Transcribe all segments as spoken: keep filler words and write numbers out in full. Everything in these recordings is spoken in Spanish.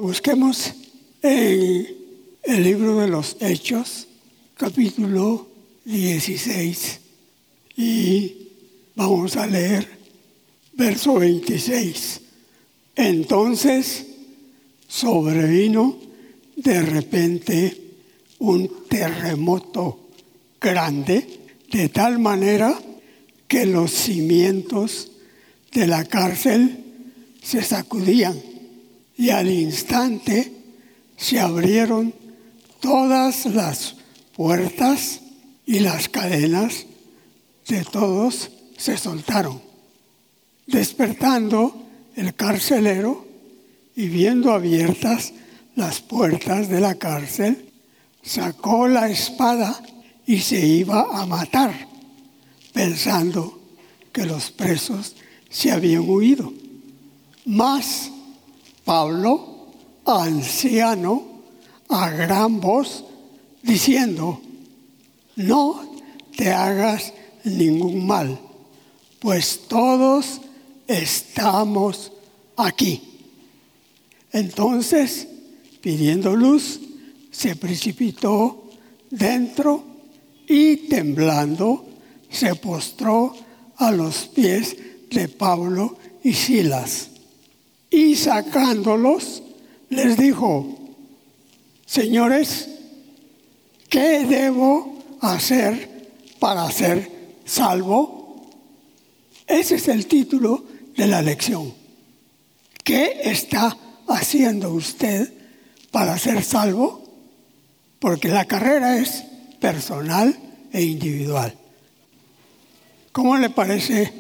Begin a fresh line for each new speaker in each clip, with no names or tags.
Busquemos en el libro de los Hechos, capítulo dieciséis, y vamos a leer verso veintiséis. Entonces sobrevino de repente un terremoto grande, de tal manera que los cimientos de la cárcel se sacudían, y al instante se abrieron todas las puertas y las cadenas de todos se soltaron. Despertando el carcelero y viendo abiertas las puertas de la cárcel, sacó la espada y se iba a matar, pensando que los presos se habían huido. Mas Pablo, anciano, a gran voz, diciendo: no te hagas ningún mal, pues todos estamos aquí. Entonces, pidiendo luz, se precipitó dentro y, temblando, se postró a los pies de Pablo y Silas. Y sacándolos, les dijo: señores, ¿qué debo hacer para ser salvo? Ese es el título de la lección. ¿Qué está haciendo usted para ser salvo? Porque la carrera es personal e individual. ¿Cómo le parece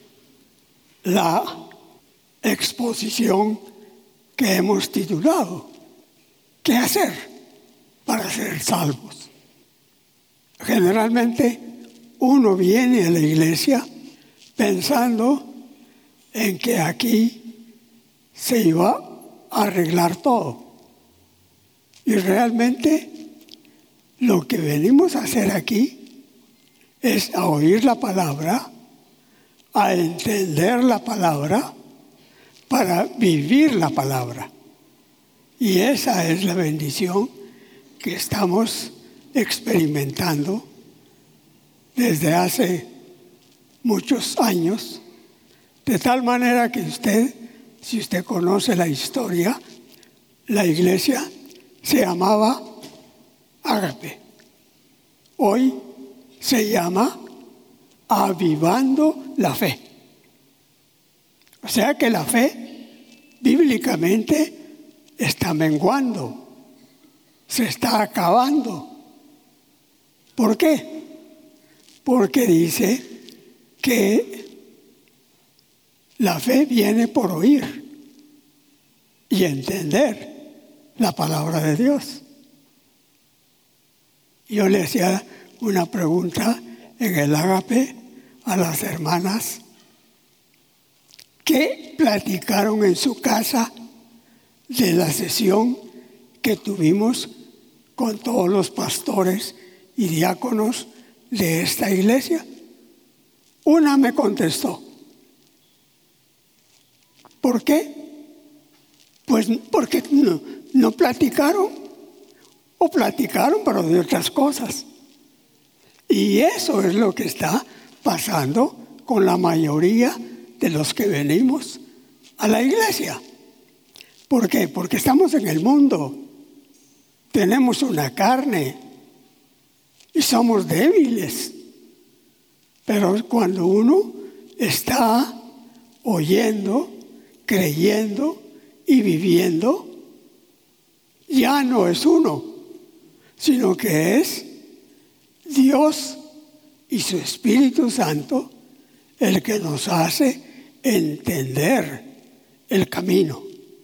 la exposición que hemos titulado? ¿Qué hacer para ser salvos? Generalmente uno viene a la iglesia pensando en que aquí se iba a arreglar todo. Y realmente lo que venimos a hacer aquí es a oír la palabra, a entender la palabra, para vivir la palabra. Y esa es la bendición que estamos experimentando desde hace muchos años, de tal manera que usted, si usted conoce la historia, la iglesia se llamaba Ágape. Hoy se llama Avivando la Fe. O sea que la fe bíblicamente está menguando, se está acabando. ¿Por qué? Porque dice que la fe viene por oír y entender la palabra de Dios. Yo le hacía una pregunta en el Ágape a las hermanas: ¿qué platicaron en su casa de la sesión que tuvimos con todos los pastores y diáconos de esta iglesia? Una me contestó: ¿por qué? Pues porque no, no platicaron, o platicaron pero de otras cosas. Y eso es lo que está pasando con la mayoría de los que venimos a la iglesia. ¿Por qué? Porque estamos en el mundo, tenemos una carne y somos débiles. Pero cuando uno está oyendo, creyendo y viviendo, ya no es uno, sino que es Dios y su Espíritu Santo el que nos hace entender el camino.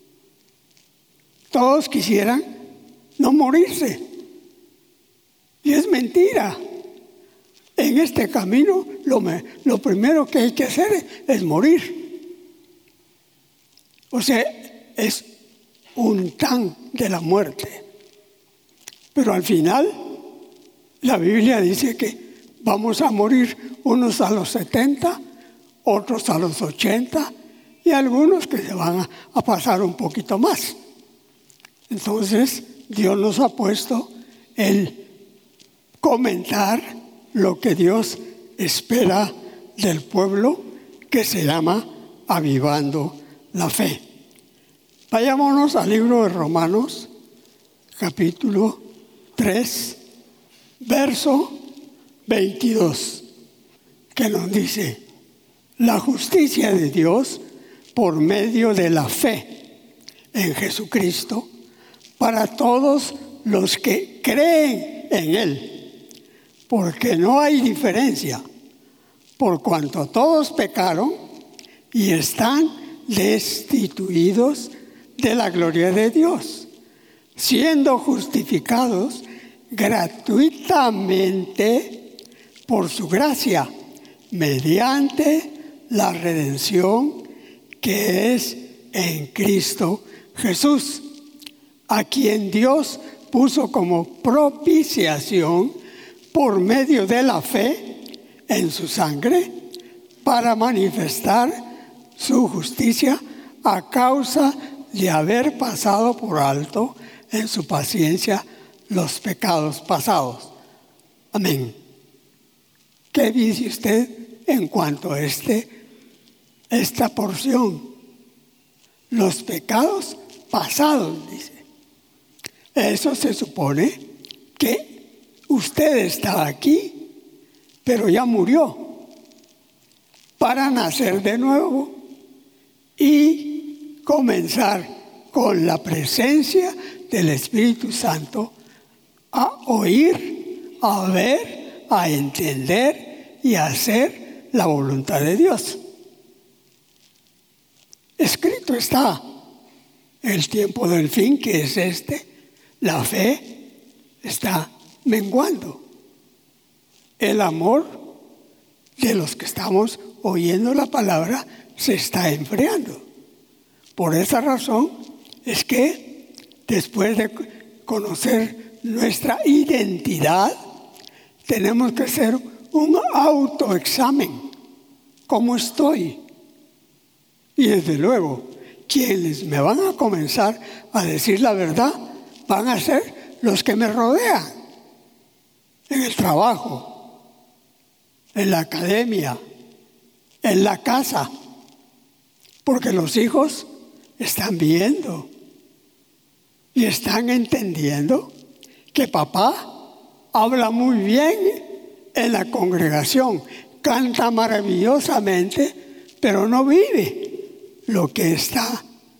Todos quisieran no morirse. Y es mentira. En este camino lo, me, lo primero que hay que hacer es morir. O sea, es un tan de la muerte. Pero al final, la Biblia dice que vamos a morir unos a los setenta, otros a los ochenta y algunos que se van a, a pasar un poquito más. Entonces, Dios nos ha puesto el comentar lo que Dios espera del pueblo, que se llama Avivando la Fe. Vayámonos al libro de Romanos, capítulo tres, verso veintidós, que nos dice: la justicia de Dios por medio de la fe en Jesucristo para todos los que creen en Él, porque no hay diferencia, por cuanto todos pecaron y están destituidos de la gloria de Dios, siendo justificados gratuitamente por su gracia, mediante la redención que es en Cristo Jesús, a quien Dios puso como propiciación por medio de la fe en su sangre, para manifestar su justicia a causa de haber pasado por alto en su paciencia los pecados pasados. Amén. ¿Qué dice usted en cuanto a este, esta porción? Los pecados pasados, dice. Eso se supone que usted está aquí, pero ya murió, para nacer de nuevo y comenzar con la presencia del Espíritu Santo a oír, a ver, a entender y a hacer la voluntad de Dios. Escrito está: el tiempo del fin, que es este, la fe está menguando. El amor de los que estamos oyendo la palabra se está enfriando. Por esa razón es que después de conocer nuestra identidad, tenemos que hacer un autoexamen. ¿Cómo estoy? Y desde luego, quienes me van a comenzar a decir la verdad van a ser los que me rodean, en el trabajo, en la academia, en la casa, porque los hijos están viendo y están entendiendo que papá habla muy bien en la congregación, canta maravillosamente, pero no vive lo que está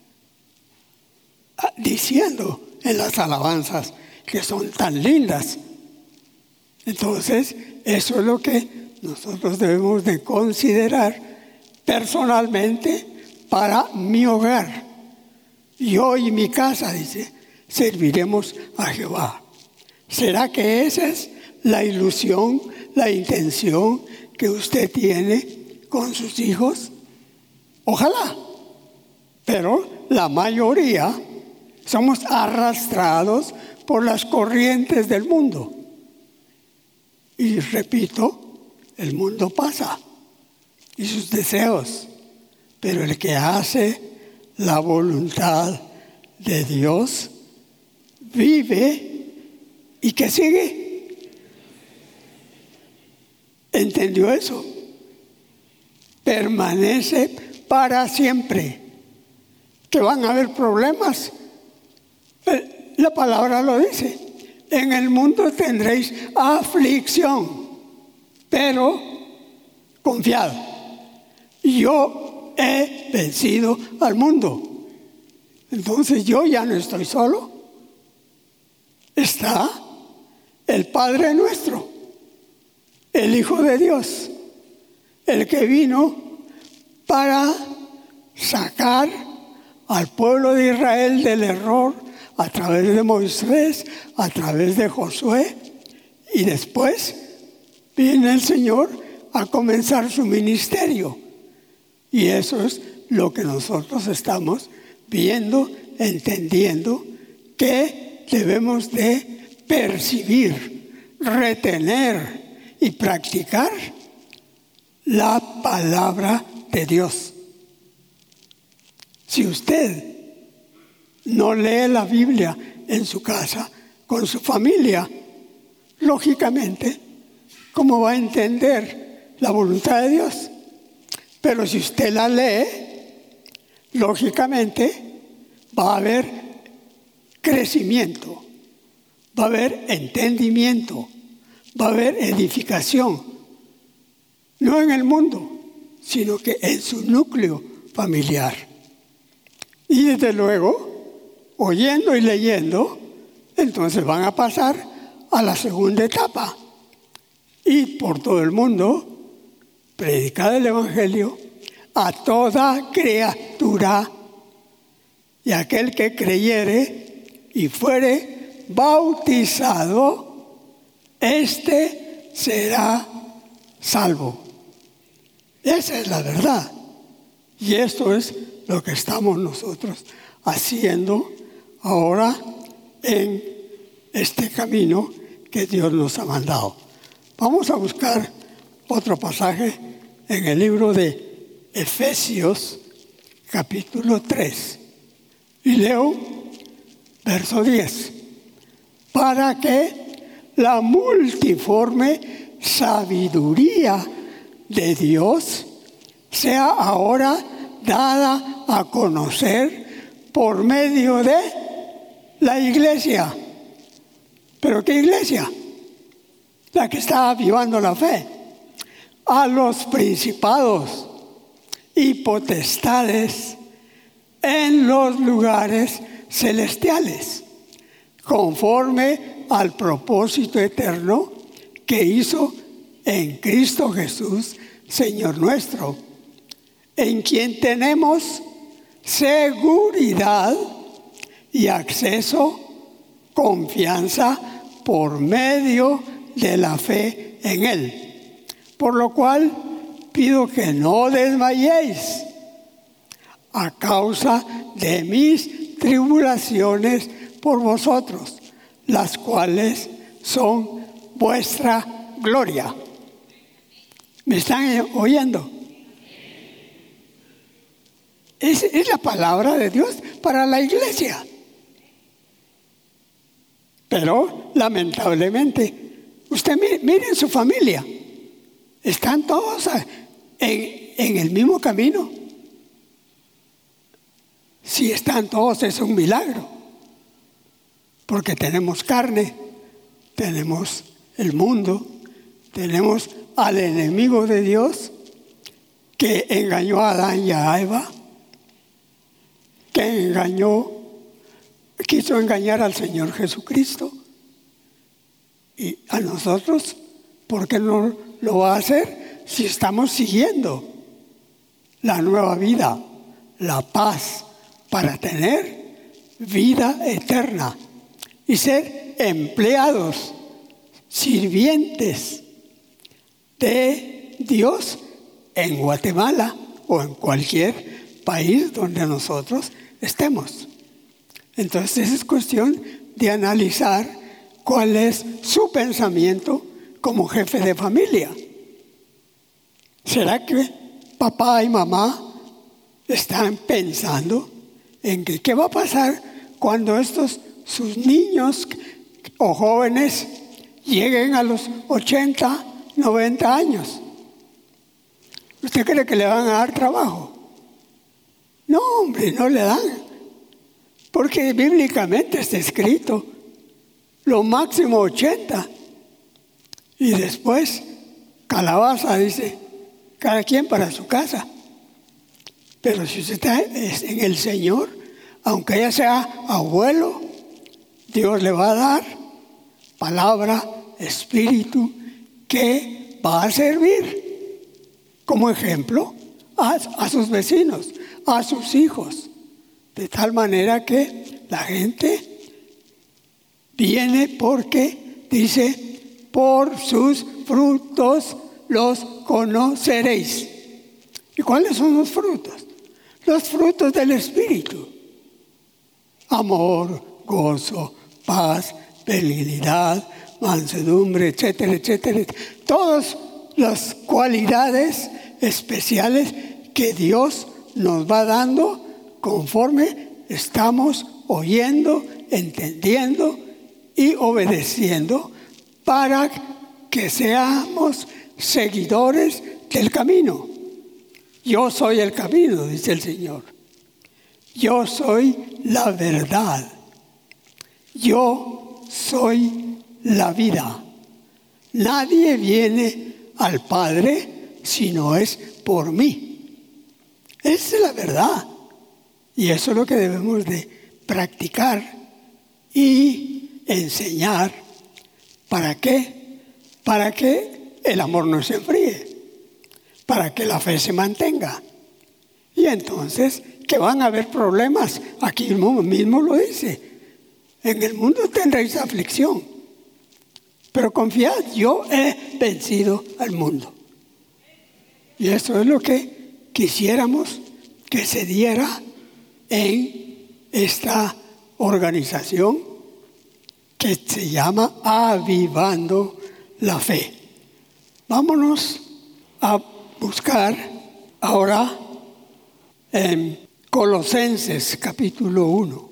diciendo en las alabanzas, que son tan lindas. Entonces, eso es lo que nosotros debemos de considerar personalmente para mi hogar. Yo y mi casa, dice, serviremos a Jehová. ¿Será que esa es la ilusión, la intención que usted tiene con sus hijos? Ojalá. Pero la mayoría somos arrastrados por las corrientes del mundo. Y repito, el mundo pasa y sus deseos, pero el que hace la voluntad de Dios vive y que sigue. ¿Entendió eso? Permanece para siempre. Que van a haber problemas. La palabra lo dice. En el mundo tendréis aflicción, pero confiad. Yo he vencido al mundo. Entonces yo ya no estoy solo. Está el Padre nuestro, el Hijo de Dios, el que vino para sacar al pueblo de Israel del error a través de Moisés, a través de Josué, y después viene el Señor a comenzar su ministerio. Y eso es lo que nosotros estamos viendo, entendiendo, que debemos de percibir, retener y practicar la palabra de Dios. Si usted no lee la Biblia en su casa con su familia, lógicamente, ¿cómo va a entender la voluntad de Dios? Pero si usted la lee, lógicamente va a haber crecimiento, va a haber entendimiento, va a haber edificación, no en el mundo, sino que en su núcleo familiar. Y desde luego, oyendo y leyendo, entonces van a pasar a la segunda etapa. Y por todo el mundo, predicar el Evangelio a toda criatura, y aquel que creyere y fuere bautizado, éste será salvo. Esa es la verdad. Y esto es lo que estamos nosotros haciendo ahora en este camino que Dios nos ha mandado. Vamos a buscar otro pasaje en el libro de Efesios, capítulo tres. Y leo verso diez. Para que la multiforme sabiduría de Dios sea ahora dada a conocer por medio de la iglesia. ¿Pero qué iglesia? La que está avivando la fe. A los principados y potestades en los lugares celestiales, conforme al propósito eterno que hizo en Cristo Jesús, Señor nuestro, en quien tenemos seguridad y acceso, confianza por medio de la fe en Él. Por lo cual pido que no desmayéis a causa de mis tribulaciones por vosotros, las cuales son vuestra gloria. ¿Me están oyendo? Es, es la palabra de Dios para la iglesia. Pero, lamentablemente, usted mire, mire en su familia. Están todos en, en el mismo camino. Si están todos es un milagro. Porque tenemos carne, tenemos el mundo, tenemos al enemigo de Dios que engañó a Adán y a Eva, que engañó, quiso engañar al Señor Jesucristo. Y a nosotros, ¿por qué no lo va a hacer si estamos siguiendo la nueva vida, la paz, para tener vida eterna y ser empleados, sirvientes de Dios en Guatemala o en cualquier país donde nosotros estemos? Entonces es cuestión de analizar cuál es su pensamiento como jefe de familia. ¿Será que papá y mamá están pensando en que qué va a pasar cuando estos sus niños o jóvenes lleguen a los ochenta, noventa años? ¿Usted cree que le van a dar trabajo? No, hombre, no le dan. Porque bíblicamente está escrito lo máximo ochenta. Y después, calabaza, dice, cada quien para su casa. Pero si usted está en el Señor, aunque ella sea abuelo, Dios le va a dar palabra, espíritu, que va a servir como ejemplo a, a sus vecinos, a sus hijos. De tal manera que la gente viene porque dice, por sus frutos los conoceréis. ¿Y cuáles son los frutos? Los frutos del Espíritu. Amor, gozo, paz, benignidad, mansedumbre, etcétera, etcétera. Todas las cualidades especiales que Dios nos va dando conforme estamos oyendo, entendiendo y obedeciendo para que seamos seguidores del camino. Yo soy el camino, dice el Señor. Yo soy la verdad. Yo soy la vida. Nadie viene al Padre si no es por mí. Esa es la verdad. Y eso es lo que debemos de practicar y enseñar. ¿Para qué? Para que el amor no se enfríe, para que la fe se mantenga. Y entonces, que van a haber problemas, aquí mismo lo dice, en el mundo tendréis aflicción, pero confiad, yo he vencido al mundo. Y eso es lo que quisiéramos que se diera en esta organización que se llama Avivando la Fe. Vámonos a buscar ahora en Colosenses capítulo uno,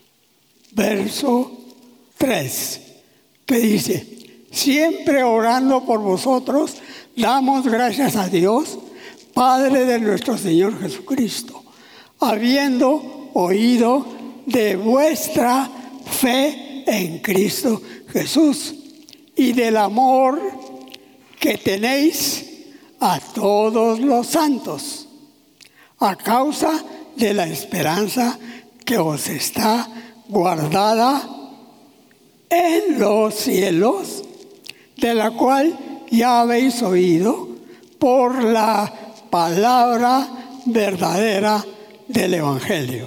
verso tres, que dice: siempre orando por vosotros, damos gracias a Dios, Padre de nuestro Señor Jesucristo, habiendo oído de vuestra fe en Cristo Jesús y del amor que tenéis a todos los santos, a causa de la esperanza que os está guardada en los cielos, de la cual ya habéis oído por la palabra verdadera del Evangelio,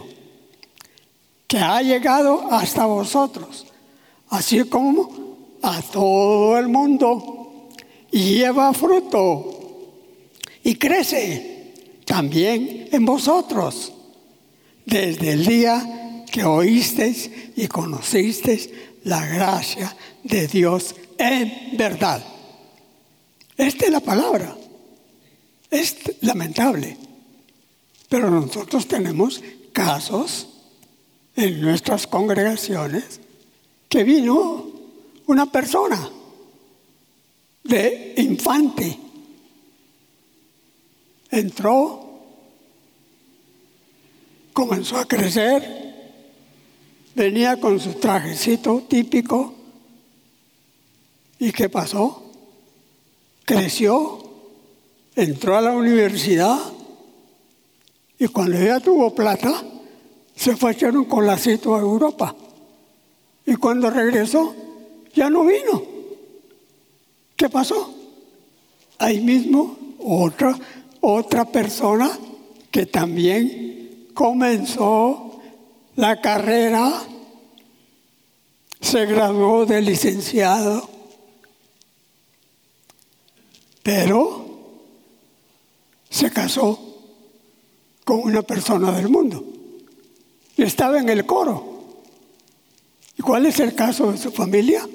que ha llegado hasta vosotros, así como a todo el mundo, y lleva fruto y crece también en vosotros, desde el día que oísteis y conocisteis la gracia de Dios en verdad. Esta es la palabra. Es lamentable, pero nosotros tenemos casos en nuestras congregaciones que vino una persona de infante, entró, comenzó a crecer, venía con su trajecito típico. ¿Y qué pasó? Creció, entró a la universidad y cuando ya tuvo plata, se fue a echar un colacito a Europa. Y cuando regresó, ya no vino. ¿Qué pasó? Ahí mismo otra, otra persona que también comenzó la carrera, se graduó de licenciado, pero se casó con una persona del mundo y estaba en el coro. ¿Y cuál es el caso de su familia?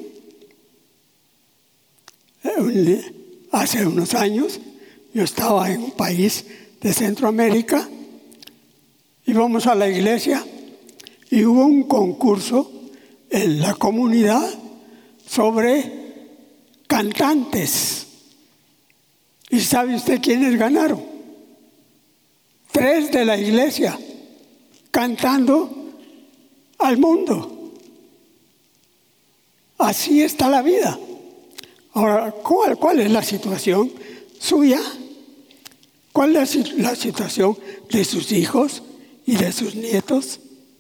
Hace unos años yo estaba en un país de Centroamérica, íbamos a la iglesia y hubo un concurso en la comunidad sobre cantantes. ¿Y sabe usted quiénes ganaron? Tres de la iglesia cantando al mundo. Así está la vida. Ahora, ¿cuál, cuál es la situación suya? ¿Cuál es la situación de sus hijos y de sus nietos?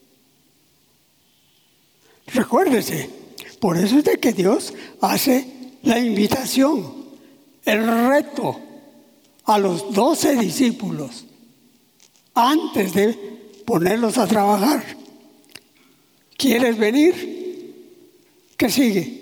Recuérdese, por eso es de que Dios hace la invitación, el reto a los doce discípulos antes de ponerlos a trabajar. ¿Quieres venir? ¿Qué sigue?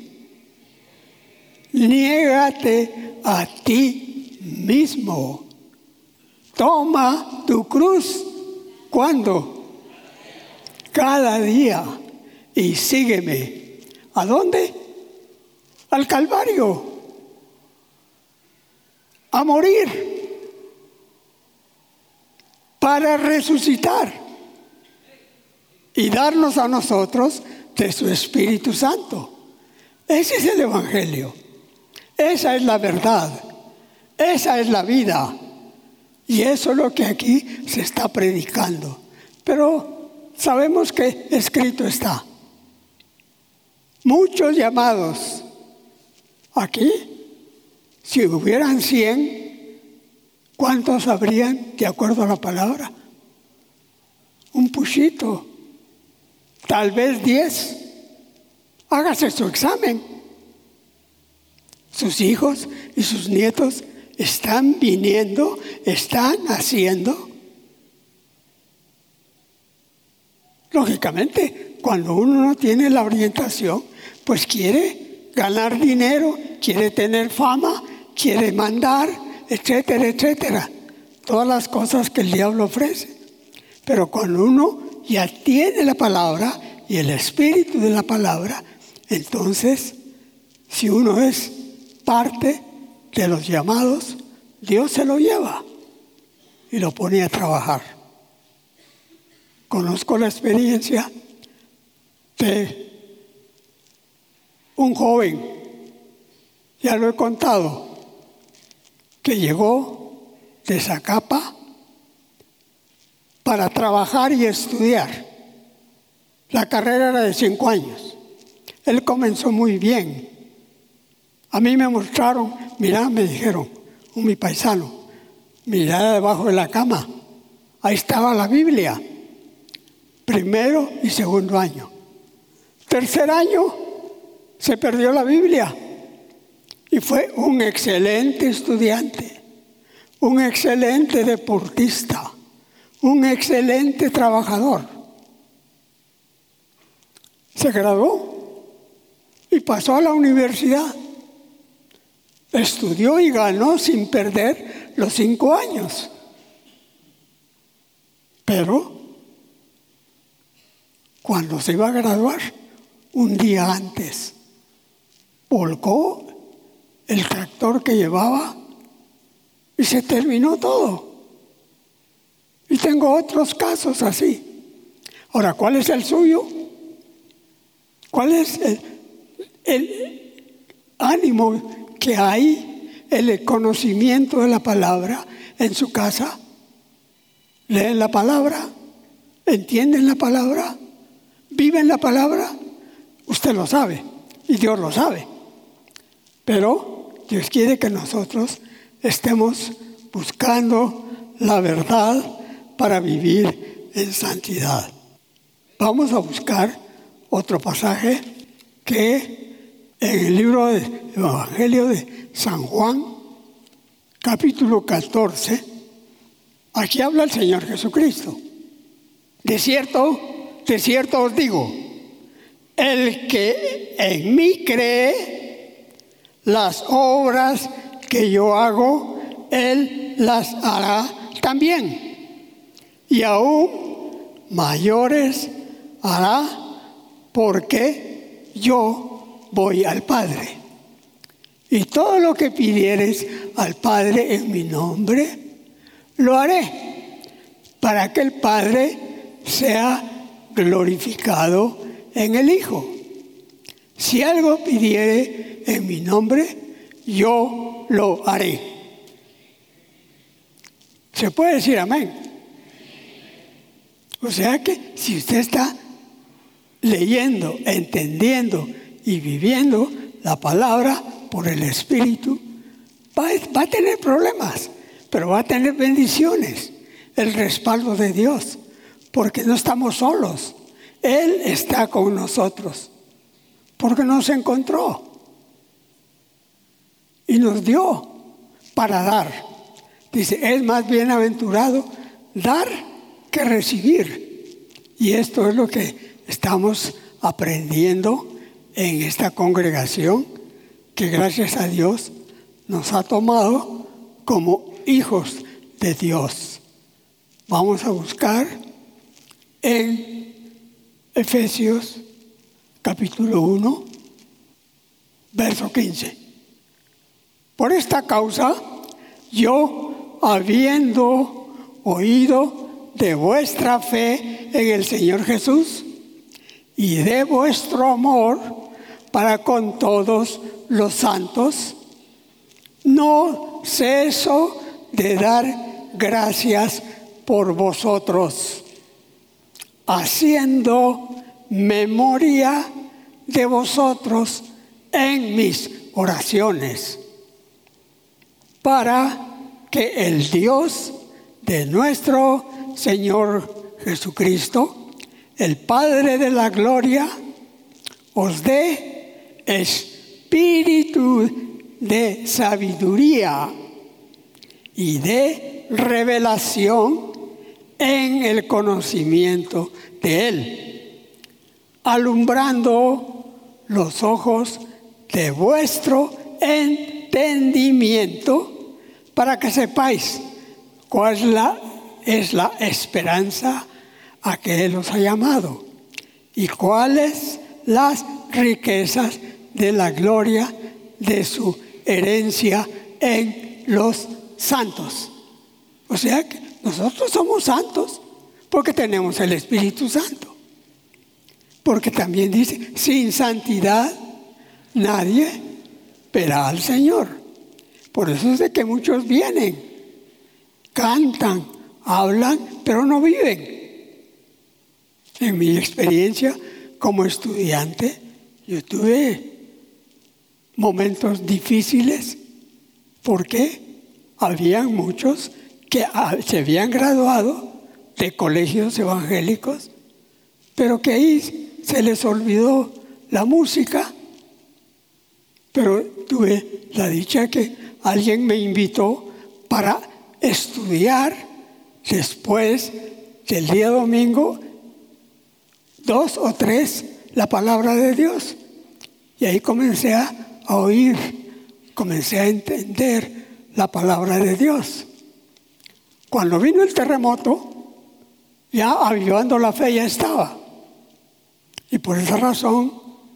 Niégate a ti mismo. Toma tu cruz. ¿Cuándo? Cada día. Y sígueme. ¿A dónde? Al Calvario. A morir. Para resucitar. y darnos a nosotros de su Espíritu Santo. Ese es el Evangelio. Esa es la verdad. Esa es la vida. Y eso es lo que aquí se está predicando. Pero sabemos que escrito está. Muchos llamados. Aquí, si hubieran cien, ¿cuántos habrían de acuerdo a la palabra? Un puchito. Tal vez diez. Hágase su examen. Sus hijos y sus nietos están viniendo, están haciendo. Lógicamente, cuando uno no tiene la orientación, pues quiere ganar dinero, quiere tener fama, quiere mandar, etcétera, etcétera. Todas las cosas que el diablo ofrece. Pero cuando uno ya tiene la palabra y el espíritu de la palabra, entonces, si uno es parte de los llamados, Dios se lo lleva y lo pone a trabajar. Conozco la experiencia de un joven, ya lo he contado, que llegó de Zacapa para trabajar y estudiar. La carrera era de cinco años. Él comenzó muy bien. A mí me mostraron, mirá, me dijeron, un mi paisano, mirá debajo de la cama, ahí estaba la Biblia, primero y segundo año. Tercer año se perdió la Biblia y fue un excelente estudiante, un excelente deportista, un excelente trabajador. Se graduó y pasó a la universidad. Estudió y ganó sin perder los cinco años. Pero cuando se iba a graduar, un día antes, volcó el tractor que llevaba y se terminó todo. Y tengo otros casos así. Ahora, ¿cuál es el suyo? ¿Cuál es el, el ánimo que hay, el conocimiento de la palabra en su casa? ¿Leen la palabra? ¿Entienden la palabra? ¿Viven la palabra? Usted lo sabe y Dios lo sabe. Pero Dios quiere que nosotros estemos buscando la verdad para vivir en santidad. Vamos a buscar otro pasaje que en el libro del Evangelio de San Juan, capítulo catorce, aquí habla el Señor Jesucristo. De cierto, de cierto os digo, el que en mí cree, las obras que yo hago, él las hará también. Y aún mayores hará, porque yo voy al Padre. Y todo lo que pidieres al Padre en mi nombre, lo haré, para que el Padre sea glorificado en el Hijo. Si algo pidiere en mi nombre, yo lo haré. ¿Se puede decir amén? O sea que si usted está leyendo, entendiendo y viviendo la palabra por el Espíritu, va, va a tener problemas, pero va a tener bendiciones, el respaldo de Dios, porque no estamos solos. Él está con nosotros, porque nos encontró y nos dio para dar. Dice, es más bienaventurado dar que recibir. Y esto es lo que estamos aprendiendo en esta congregación, que gracias a Dios nos ha tomado como hijos de Dios. Vamos a buscar en Efesios capítulo uno, verso quince. Por esta causa, yo, habiendo oído de vuestra fe en el Señor Jesús y de vuestro amor para con todos los santos, no ceso de dar gracias por vosotros, haciendo memoria de vosotros en mis oraciones, para que el Dios de nuestro Señor Jesucristo, el Padre de la gloria, os dé espíritu de sabiduría y de revelación en el conocimiento de Él, alumbrando los ojos de vuestro entendimiento, para que sepáis cuál es la, es la esperanza a que Él os ha llamado y cuáles las riquezas de la gloria de su herencia en los santos. O sea que nosotros somos santos porque tenemos el Espíritu Santo. Porque también dice, sin santidad nadie verá al Señor. Por eso es de que muchos vienen, cantan, hablan, pero no viven. En mi experiencia como estudiante, yo tuve momentos difíciles porque habían muchos que se habían graduado de colegios evangélicos, pero que ahí se les olvidó la música. Pero tuve la dicha que alguien me invitó para estudiar después del día domingo dos o tres la palabra de Dios. Y ahí comencé a, a oír, comencé a entender la palabra de Dios. Cuando vino el terremoto, ya avivando la fe ya estaba. Y por esa razón,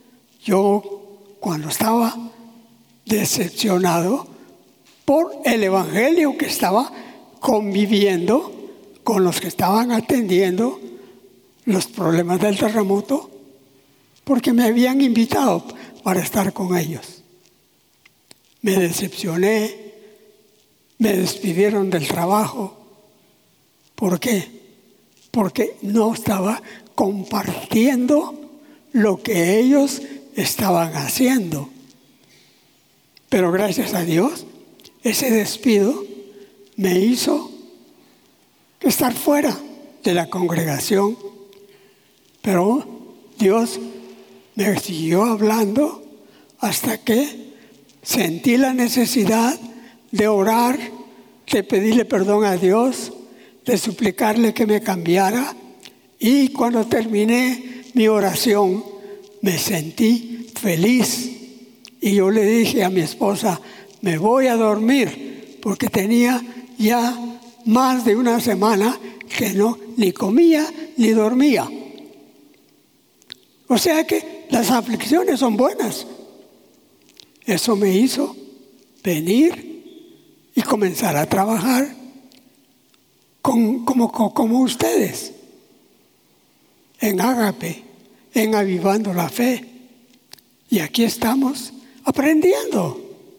yo cuando estaba decepcionado por el evangelio que estaba conviviendo con los que estaban atendiendo los problemas del terremoto, porque me habían invitado para estar con ellos. Me decepcioné, me despidieron del trabajo. ¿Por qué? Porque no estaba compartiendo lo que ellos estaban haciendo. Pero gracias a Dios, ese despido me hizo estar fuera de la congregación. Pero Dios me siguió hablando hasta que sentí la necesidad de orar, de pedirle perdón a Dios, de suplicarle que me cambiara. Y cuando terminé mi oración, me sentí feliz. Y yo le dije a mi esposa, me voy a dormir, porque tenía ya más de una semana que no ni comía ni dormía. O sea que las aflicciones son buenas. Eso me hizo venir y comenzar a trabajar con, como, como ustedes, en Ágape, en Avivando la Fe. Y aquí estamos aprendiendo,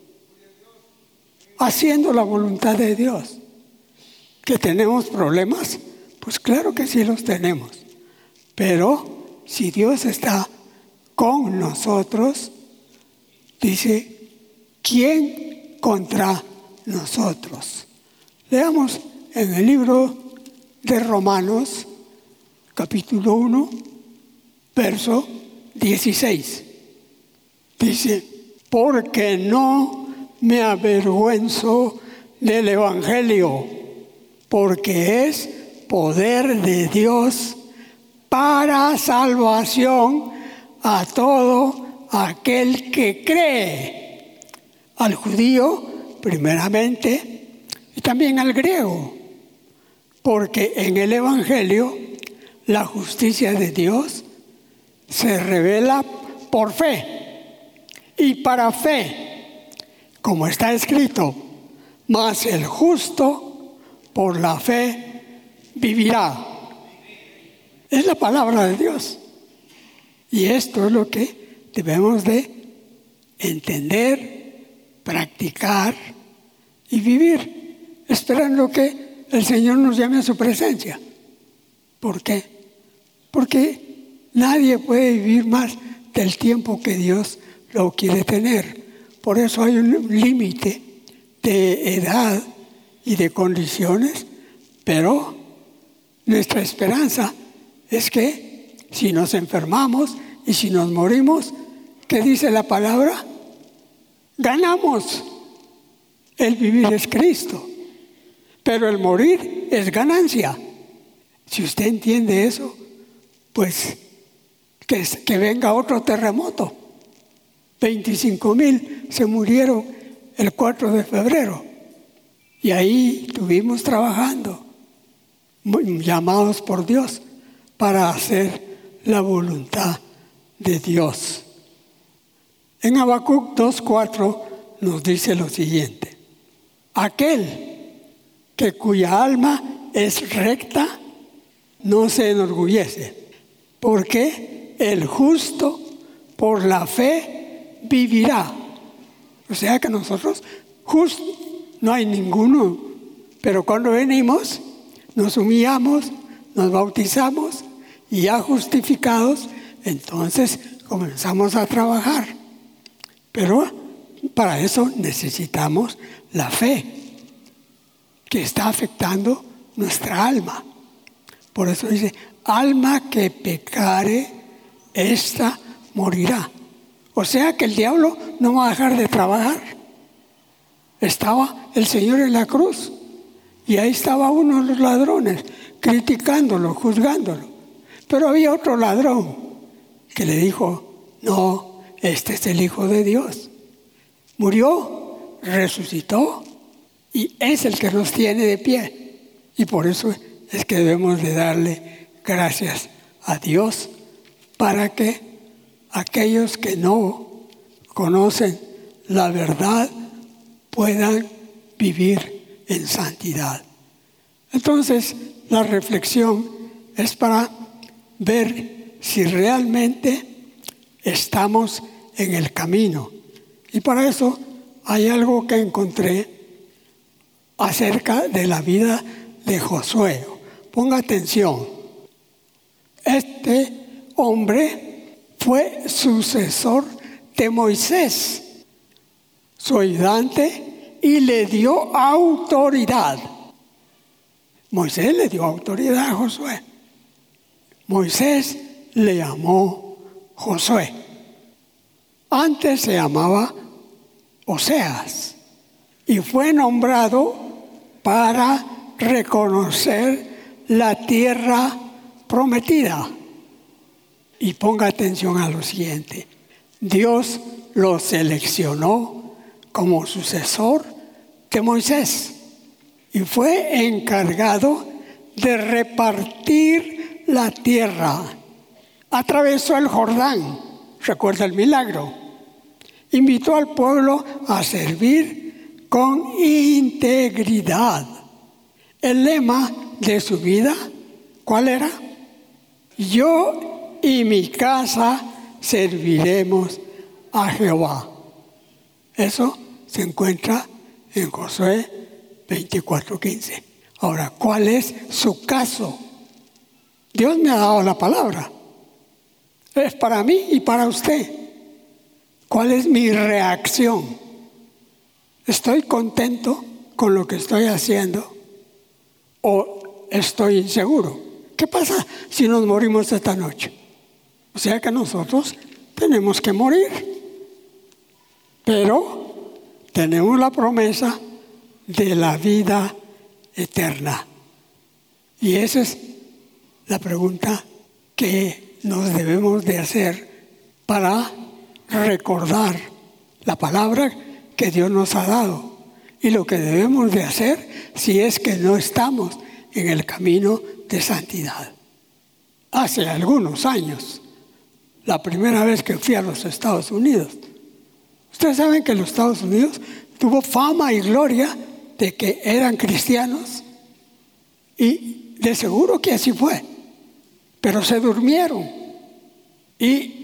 haciendo la voluntad de Dios. ¿Que tenemos problemas? Pues claro que sí los tenemos. Pero si Dios está con nosotros, dice, ¿quién contra nosotros? Leamos en el libro de Romanos, capítulo uno, verso dieciséis. Dice, porque no me avergüenzo del Evangelio, porque es poder de Dios para salvación a todo aquel que cree, al judío primeramente y también al griego, porque en el Evangelio la justicia de Dios se revela por fe y para fe, como está escrito, mas el justo por la fe vivirá. Es la palabra de Dios. Y esto es lo que debemos de entender, practicar y vivir, esperando que el Señor nos llame a su presencia. ¿Por qué? Porque nadie puede vivir más del tiempo que Dios lo quiere tener. Por eso hay un límite de edad y de condiciones, pero nuestra esperanza es que si nos enfermamos y si nos morimos, ¿qué dice la palabra? Ganamos. El vivir es Cristo, pero el morir es ganancia. Si usted entiende eso, pues que, que venga otro terremoto. veinticinco mil se murieron el cuatro de febrero. Y ahí estuvimos trabajando, llamados por Dios para hacer la voluntad de Dios. En Habacuc dos cuatro nos dice lo siguiente: aquel que cuya alma es recta no se enorgullece, porque el justo por la fe vivirá. O sea que nosotros justo no hay ninguno, pero cuando venimos nos humillamos, nos bautizamos y ya justificados, entonces comenzamos a trabajar. Pero para eso necesitamos la fe, que está afectando nuestra alma. Por eso dice, alma que pecare, esta morirá. O sea que el diablo no va a dejar de trabajar. Estaba el Señor en la cruz y ahí estaba uno de los ladrones, criticándolo, juzgándolo. Pero había otro ladrón que le dijo, no, este es el Hijo de Dios. Murió, resucitó y es el que nos tiene de pie. Y por eso es que debemos de darle gracias a Dios para que aquellos que no conocen la verdad puedan vivir en santidad. Entonces, la reflexión es para ver si realmente estamos en el camino. Y para eso hay algo que encontré acerca de la vida de Josué. Ponga atención. Este hombre fue sucesor de Moisés, su ayudante, y le dio autoridad. Moisés le dio autoridad a Josué. Moisés le llamó Josué. Antes se llamaba Oseas y fue nombrado para reconocer la tierra prometida. Y ponga atención a lo siguiente. Dios lo seleccionó como sucesor de Moisés y fue encargado de repartir la tierra. Atravesó el Jordán, recuerda el milagro. Invitó al pueblo a servir con integridad. El lema de su vida, ¿cuál era? Yo y mi casa serviremos a Jehová. Eso se encuentra en Josué veinticuatro quince. Ahora, ¿cuál es su caso? Dios me ha dado la palabra. Es para mí y para usted. ¿Cuál es mi reacción? ¿Estoy contento con lo que estoy haciendo o estoy inseguro? ¿Qué pasa si nos morimos esta noche? O sea que nosotros tenemos que morir. Pero tenemos la promesa de la vida eterna. Y esa es la pregunta que nos debemos de hacer para recordar la palabra que Dios nos ha dado y lo que debemos de hacer si es que no estamos en el camino de santidad. Hace algunos años, la primera vez que fui a los Estados Unidos, ustedes saben que los Estados Unidos tuvo fama y gloria de que eran cristianos y de seguro que así fue, pero se durmieron y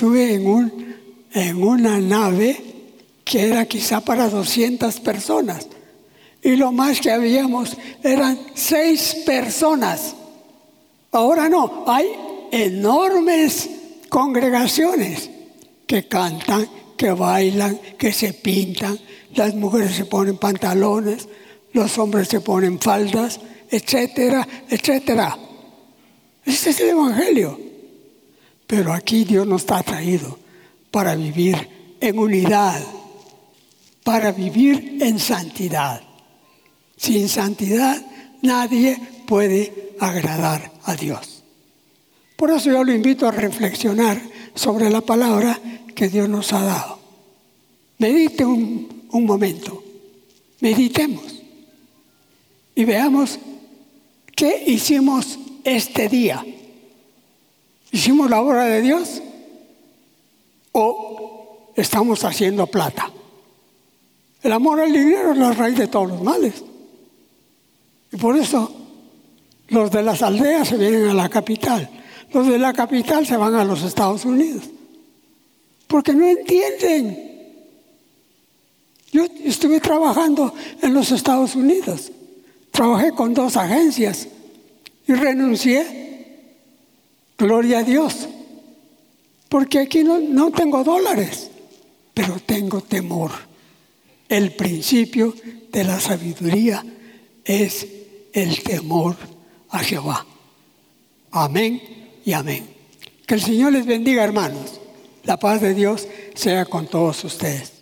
estuve en, un, en una nave que era quizá para doscientas personas. Y lo más que habíamos eran seis personas. Ahora no, hay enormes congregaciones que cantan, que bailan, que se pintan. Las mujeres se ponen pantalones, los hombres se ponen faldas, etcétera, etcétera. Este es el Evangelio. Pero aquí Dios nos ha traído para vivir en unidad, para vivir en santidad. Sin santidad nadie puede agradar a Dios. Por eso yo lo invito a reflexionar sobre la palabra que Dios nos ha dado. Medite un, un momento, meditemos y veamos qué hicimos este día. ¿Hicimos la obra de Dios o estamos haciendo plata? El amor al dinero es la raíz de todos los males. Y por eso los de las aldeas se vienen a la capital. Los de la capital se van a los Estados Unidos. Porque no entienden. Yo estuve trabajando en los Estados Unidos. Trabajé con dos agencias y renuncié. Gloria a Dios. Porque aquí no, no tengo dólares, pero tengo temor. El principio de la sabiduría es el temor a Jehová. Amén y amén. Que el Señor les bendiga, hermanos. La paz de Dios sea con todos ustedes.